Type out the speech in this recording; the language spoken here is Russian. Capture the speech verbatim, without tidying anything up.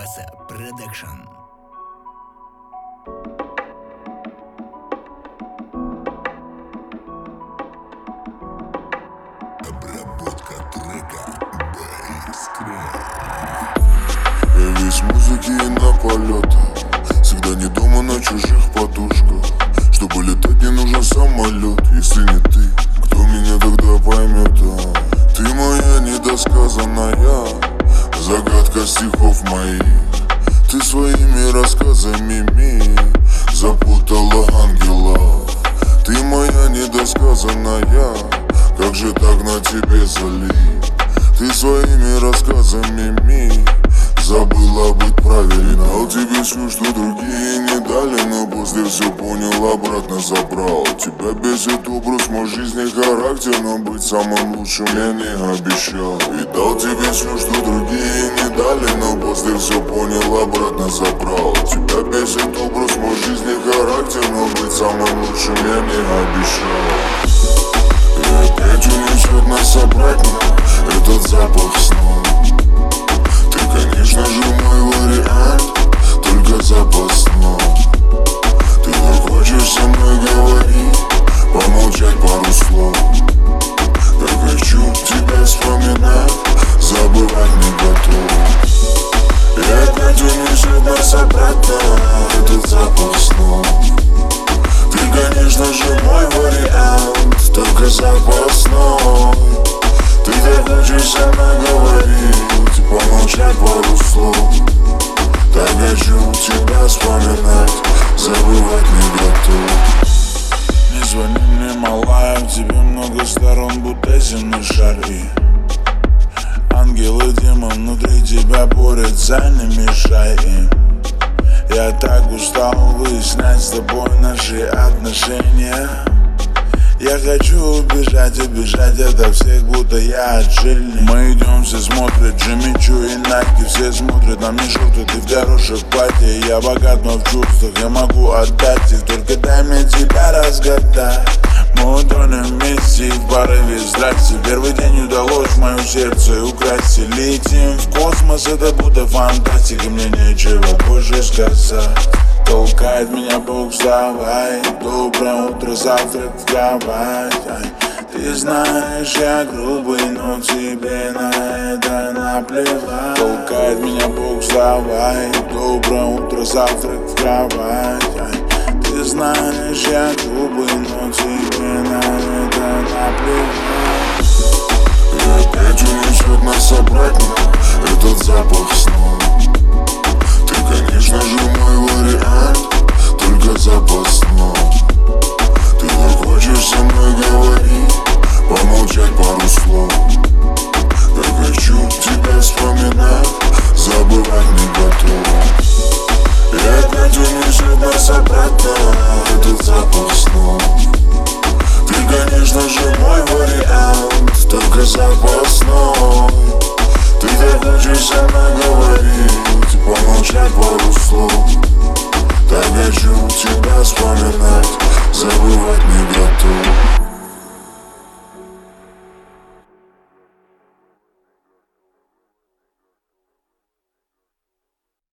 Маса Продакшн. Обработка трека Бейскрейт. Я весь музыки и на полетах, всегда не дома на чужих подушках. Чтобы летать, не нужен самолет. Если не ты, кто меня тогда поймет? А? Ты моя недосказанная загадка стихов моих. Ты своими рассказами мир запутала ангела. Ты моя недосказанная, как же так на тебе залить? Ты своими рассказами мир забыла быть правильно. Дал тебе все, что другие не дали, но после все понял, обратно забрал. Тебя бесит образ, мой жизни характер, но быть самым лучшим я не обещал. И дал тебе все, что другие не дали, но после все понял, обратно забрал. Тебя бесит образ, мой жизни характер, но быть самым лучшим я не обещал. И опять унесет нас обратно этот запах снов. Ты, конечно же, мой вариант, только запасной. Ты так хочешь со мной говорить, помолчать пару слов. Так хочу тебя вспоминать, забывать не готов. И опять унесет нас обратно этот запах снов. Ты, конечно же, мой вариант, только запасной. Ты так хочешь со мной говорить, помолчать пару слов. Так хочу тебя вспоминать, забывать не готов. Не звони мне, малая, в тебе много сторон, будто земной шар. И ангел и демон внутри тебя борются, не мешай им. Я так устал выяснять с тобой наши отношения. Я хочу убежать, убежать ото всех, будто я отшельник. Мы идем, все смотрят, Джимми Чу и Найки. Все смотрят на мне шорты, ты в хороших платьях. Я богат, но в чувствах я могу отдать их. Только дай мне тебя разгадать. Мы утонем вместе и в порыве страсти. Первый день удалось мое сердце украсть. И летим в космос, это будто фантастика. Мне нечего больше сказать. Толкает меня Бог, вставай. Доброе утро, завтрак в кровать. Ай, ты знаешь, я грубый, но тебе на это наплевать. Толкает меня Бог, вставай. Доброе утро, завтрак в кровать. Ай, ты знаешь, я грубый, но тебе на